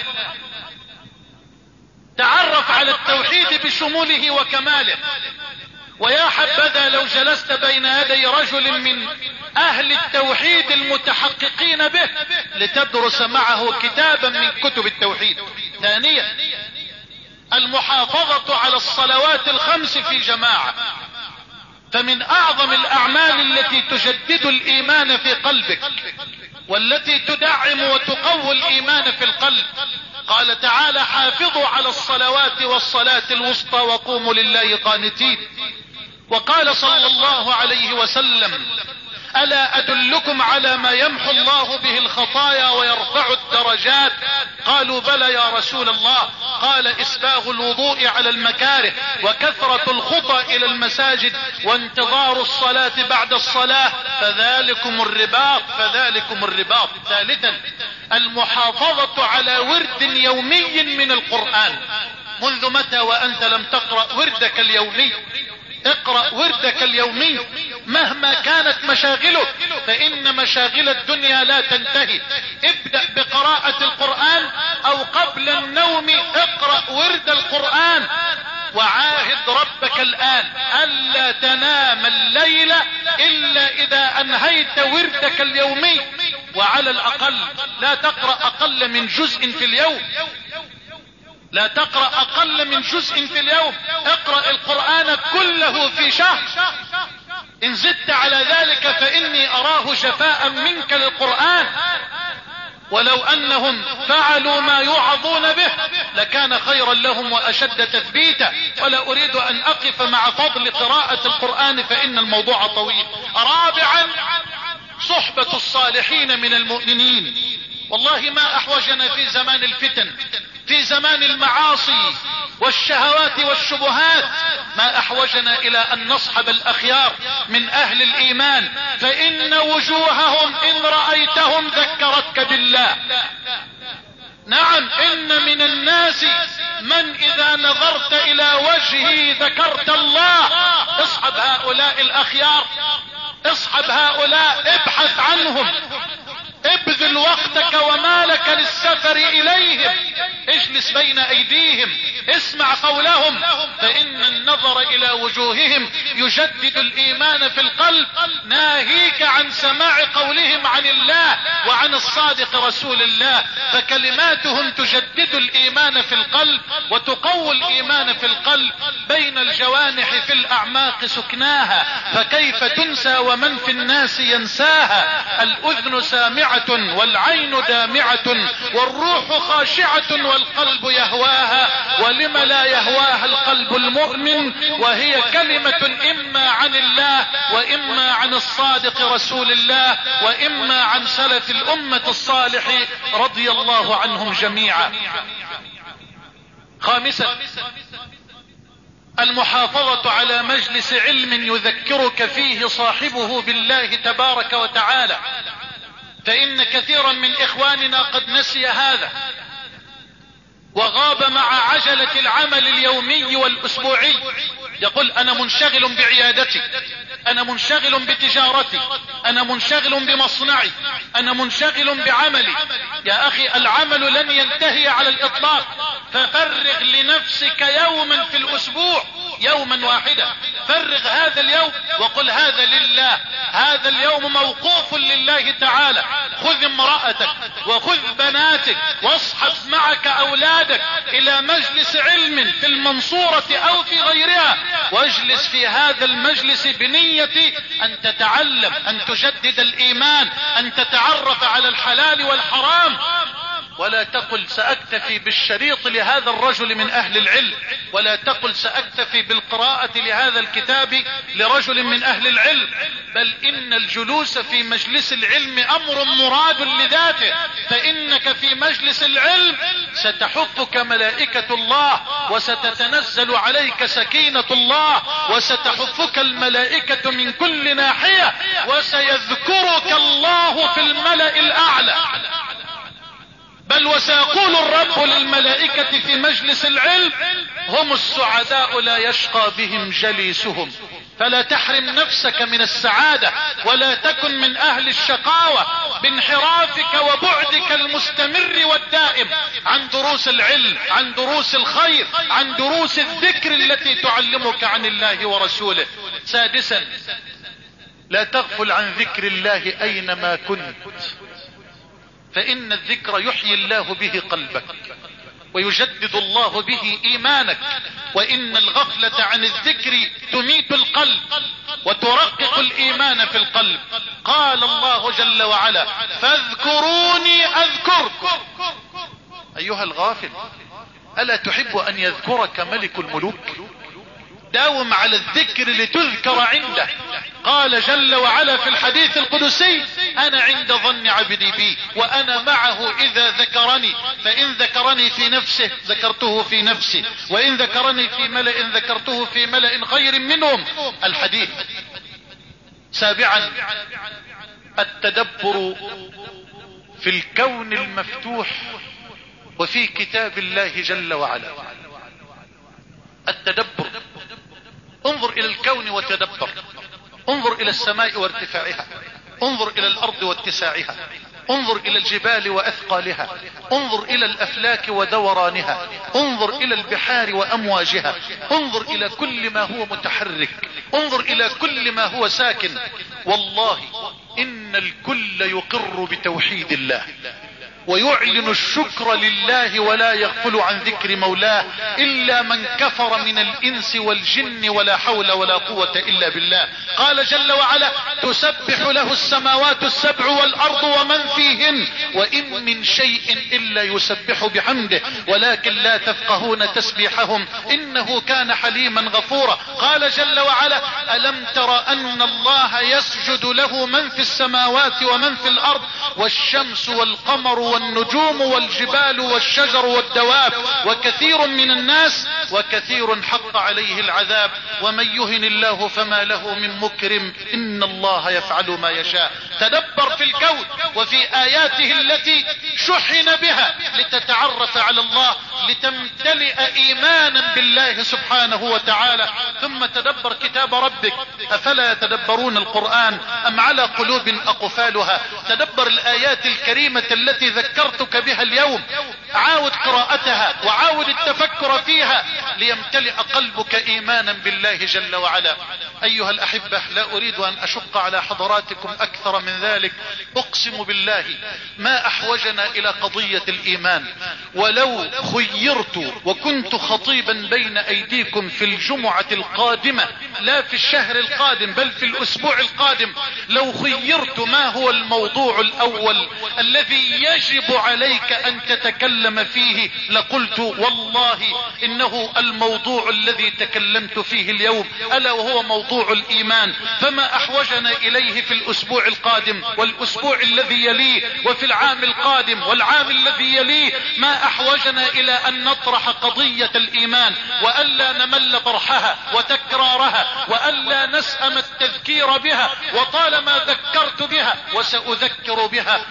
تعرف على التوحيد بشموله وكماله. ويا حبذا لو جلست بين يدي رجل من اهل التوحيد المتحققين به لتدرس معه كتابا من كتب التوحيد. ثانيا المحافظة على الصلوات الخمس في جماعة، فمن اعظم الاعمال التي تجدد الايمان في قلبك والتي تدعم وتقوي الايمان في القلب. قال تعالى حافظوا على الصلوات والصلاة الوسطى وقوموا لله قانتين. وقال صلى الله عليه وسلم ألا أدلكم على ما يمحو الله به الخطايا ويرفع الدرجات؟ قالوا بلى يا رسول الله. قال إسباغ الوضوء على المكاره، وكثرة الخطى إلى المساجد، وانتظار الصلاة بعد الصلاة، فذلكم الرباط فذلكم الرباط. ثالثا المحافظة على ورد يومي من القرآن. منذ متى وأنت لم تقرأ وردك اليومي؟ اقرأ وردك اليومي مهما كانت مشاغلك، فإن مشاغل الدنيا لا تنتهي. ابدأ بقراءة القرآن، أو قبل النوم اقرأ ورد القرآن، وعاهد ربك الآن ألا تنام الليل إلا إذا أنهيت وردك اليومي، وعلى الأقل لا تقرأ أقل من جزء في اليوم، لا تقرأ أقل من جزء في اليوم. اقرأ القرآن كله في شهر. إن زدت على ذلك فإني أراه شفاء منك للقرآن. ولو أنهم فعلوا ما يوعظون به لكان خيرا لهم وأشد تثبيتا. ولا أريد أن أقف مع فضل قراءة القرآن فإن الموضوع طويل. رابعا صحبة الصالحين من المؤمنين. والله ما أحوجنا في زمان الفتن، في زمان المعاصي والشهوات والشبهات، ما أحوجنا إلى أن نصحب الأخيار من أهل الإيمان، فإن وجوههم إن رأيتهم ذكرتك بالله. نعم، إن من الناس من إذا نظرت إلى وجهه ذكرت الله. اصحب هؤلاء الأخيار، اصحب هؤلاء، ابحث عنهم، ابذل وقتك ومالك للسفر إليهم، اجلس بين أيديهم، اسمع قولهم، فإن النظر إلى وجوههم يجدد الإيمان في القلب. ناهيك عن سماع قولهم عن الله وعن الصادق رسول الله، فكلماتهم تجدد الإيمان في القلب وتقوي الإيمان في القلب. بين الجوانح في الأعماق سكناها، فكيف تنسى ومن في الناس ينساها. الأذن سامعة والعين دامعة والروح خاشعة والقلب يهواها، ولم لا يهواها القلب المؤمن؟ وهي كلمة إما عن الله وإما عن الصادق رسول الله وإما عن سلف الأمة الصالح رضي الله عنهم جميعا. خامسا المحافظة على مجلس علم يذكرك فيه صاحبه بالله تبارك وتعالى، فإن كثيرا من إخواننا قد نسي هذا وغاب مع عجلة العمل اليومي والأسبوعي. يقول أنا منشغل بعيادتي، أنا منشغل بتجارتي، أنا منشغل بمصنعي، أنا منشغل بعملي. يا أخي العمل لن ينتهي على الإطلاق، ففرغ لنفسك يوما في الأسبوع، يوما واحدا، فرغ هذا اليوم وقل هذا لله، هذا اليوم موقوف لله تعالى. خذ امرأتك وخذ بناتك واصحب معك أولادك إلى مجلس علم في المنصورة أو في غيرها، واجلس في هذا المجلس بنية أن تتعلم، أن تجدد الإيمان، أن تتعرف على الحلال والحرام. ولا تقل سأكتفي بالشريط لهذا الرجل من أهل العلم، ولا تقل سأكتفي بالقراءة لهذا الكتاب لرجل من أهل العلم، بل إن الجلوس في مجلس العلم أمر مراد لذاته. فإنك في مجلس العلم ستحفك ملائكة الله، وستتنزل عليك سكينة الله، وستحفك الملائكة من كل ناحية، وسيذكرك الله في الملأ الأعلى. بل وسيقول الرب للملائكة في مجلس العلم هم السعداء لا يشقى بهم جليسهم. فلا تحرم نفسك من السعادة، ولا تكن من أهل الشقاوة بانحرافك وبعدك المستمر والدائم عن دروس العلم، عن دروس الخير، عن دروس الذكر التي تعلمك عن الله ورسوله. سادسا لا تغفل عن ذكر الله أينما كنت، فإن الذكر يحيي الله به قلبك ويجدد الله به إيمانك، وإن الغفلة عن الذكر تميت القلب وترقق الإيمان في القلب. قال الله جل وعلا فاذكروني أذكركم. أيها الغافل، ألا تحب أن يذكرك ملك الملوك؟ داوم على الذكر لتذكر عنده. قال جل وعلا في الحديث القدسي: انا عند ظن عبدي بي وانا معه اذا ذكرني، فان ذكرني في نفسه ذكرته في نفسي، وان ذكرني في ملأ ذكرته في ملأ خير منهم. الحديث. سابعا التدبر في الكون المفتوح وفي كتاب الله جل وعلا. التدبر، انظر الى الكون وتدبر، انظر الى السماء وارتفاعها، انظر الى الارض واتساعها، انظر الى الجبال واثقالها، انظر الى الافلاك ودورانها، انظر الى البحار وامواجها، انظر الى كل ما هو متحرك، انظر الى كل ما هو ساكن. والله ان الكل يقر بتوحيد الله ويعلن الشكر لله ولا يغفل عن ذكر مولاه إلا من كفر من الإنس والجن ولا حول ولا قوة إلا بالله. قال جل وعلا: تسبح له السماوات السبع والأرض ومن فيهن وإن من شيء إلا يسبح بحمده ولكن لا تفقهون تسبيحهم إنه كان حليما غفورا. قال جل وعلا: ألم تر أن الله يسجد له من في السماوات ومن في الأرض والشمس والقمر والنجوم والجبال والشجر والدواب وكثير من الناس وكثير حق عليه العذاب ومن يهن الله فما له من مكرم إن الله يفعل ما يشاء. تدبر في الكون وفي آياته التي شحن بها لتتعرف على الله، لتمتلئ إيمانا بالله سبحانه وتعالى. ثم تدبر كتاب ربك: أفلا يتدبرون القرآن أم على قلوب أقفالها. تدبر الآيات الكريمة التي ذكرتك بها اليوم، عاود قراءتها وعاود التفكر فيها ليمتلئ قلبك إيمانا بالله جل وعلا. أيها الأحبة، لا أريد أن أشق على حضراتكم أكثر من ذلك. أقسم بالله ما أحوجنا إلى قضية الإيمان. ولو خيرت وكنت خطيبا بين أيديكم في الجمعة القادمة، لا في الشهر القادم بل في الأسبوع القادم، لو خيرت ما هو الموضوع الأول الذي يجب عليك أن تتكلم فيه لقلت والله إنه الموضوع الذي تكلمت فيه اليوم، ألا وهو موضوع الإيمان. فما أحوجنا إليه في الأسبوع القادم والأسبوع الذي يليه وفي العام القادم والعام الذي يليه، ما أحوجنا إلى أن نطرح قضية الإيمان وألا نمل طرحها وتكرارها وألا نسأم التذكير بها. وطالما ذكرت بها وسأذكر بها،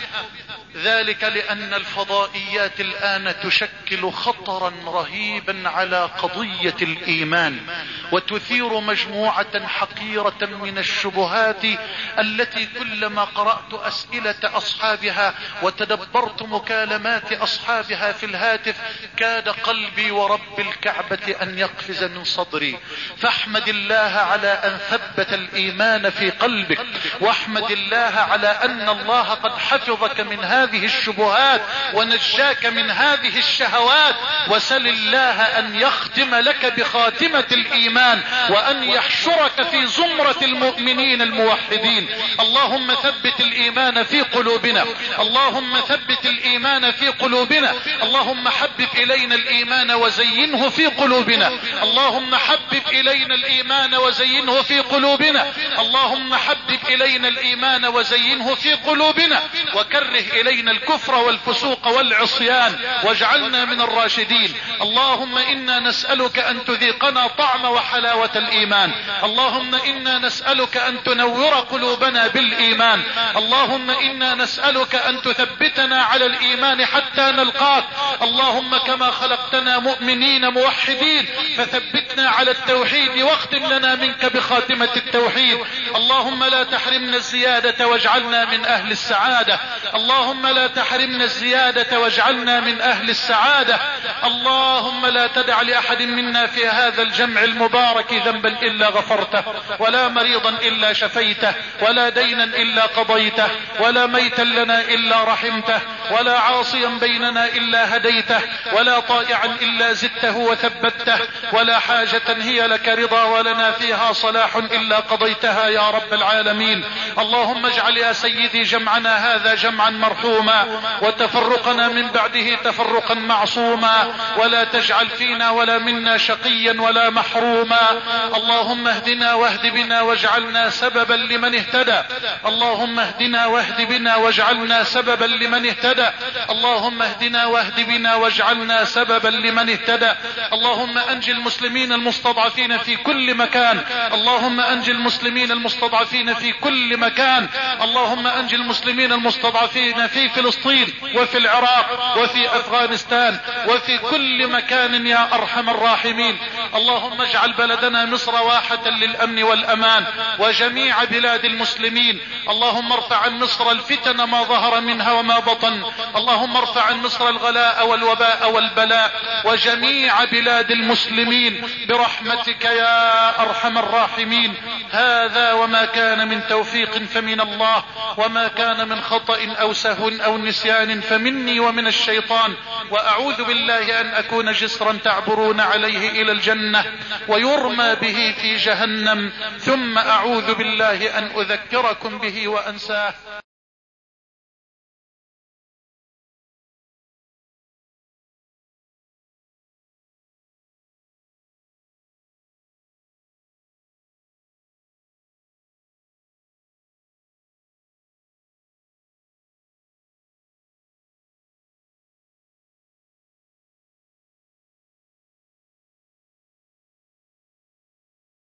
ذلك لأن الفضائيات الآن تشكل خطرا رهيبا على قضية الإيمان، وتثير مجموعة حقيرة من الشبهات التي كلما قرأت أسئلة أصحابها وتدبرت مكالمات أصحابها في الهاتف كاد قلبي ورب الكعبة أن يقفز من صدري. فاحمد الله على أن ثبت الإيمان في قلبك، واحمد الله على أن الله قد حفظك من هذه الشبهات ونجاك من هذه الشهوات. وسل الله أن يختم لك بخاتمة الإيمان وأن يحشرك في زمرة المؤمنين الموحدين. اللهم ثبت الإيمان في قلوبنا، اللهم ثبت الإيمان في قلوبنا، اللهم حبب إلينا الإيمان وزينه في قلوبنا، اللهم حبب إلينا الإيمان وزينه في قلوبنا، اللهم حبب إلينا الإيمان وزينه في قلوبنا، وكره إلينا الكفر والفسوق والعصيان واجعلنا من الراشدين. اللهم إنا نسألك أن تذيقنا طعم وحلاوة الإيمان، اللهم إنا نسألك أن تنور قلوبنا بالإيمان، اللهم إنا نسألك أن تثبتنا على الإيمان حتى نلقاك. اللهم كما خلقتنا مؤمنين موحدين فثبتنا على التوحيد واختم لنا منك بخاتمة التوحيد. اللهم لا تحرمنا الزيادة واجعلنا من أهل السعادة، اللهم لا تحرمنا الزيادة واجعلنا من أهل السعادة. اللهم لا تدع لأحد منا في هذا الجمع المبارك ذنبا إلا غفرته، ولا مريضا إلا شفيته، ولا دينا إلا قضيته، ولا ميتا لنا إلا رحمته، ولا عاصيا بيننا إلا هديته، ولا طائعا إلا زدته وثبته، ولا حاجة هي لك رضا ولنا فيها صلاح إلا قضيتها يا رب العالمين. اللهم اجعل يا سيدي جمعنا هذا جمعا مرحوما، وتفرقنا من بعده تفرقا معصوما، ولا تجعل فينا ولا منا شقيا ولا محروما. اللهم اهدنا واهد بنا واجعلنا سببا لمن اهتدى. اللهم اهدنا واهد بنا واجعلنا سببا لمن اهتدى. اللهم اهدنا واهد بنا واجعلنا سببا لمن اهتدى. اللهم انج المسلمين المستضعفين في كل مكان. اللهم انج المسلمين المستضعفين في كل مكان. اللهم انج المسلمين المستضعفين في فلسطين وفي العراق وفي افغانستان وفي كل مكان يا ارحم الراحمين. اللهم اجعل بلدنا مصر واحة للامن والامان وجميع بلاد المسلمين. اللهم ارفع عن مصر الفتن ما ظهر منها وما بطن. اللهم ارفع عن مصر الغلاء والوباء والبلاء وجميع بلاد المسلمين برحمتك يا ارحم الراحمين. هذا وما كان من توفيق فمن الله، وما كان من خطأ او سهو او نسيان فمني ومن الشيطان. واعوذ بالله ان اكون جسرا تعبرون عليه الى الجنة ويرمى به في جهنم، ثم اعوذ بالله ان اذكركم به وانساه.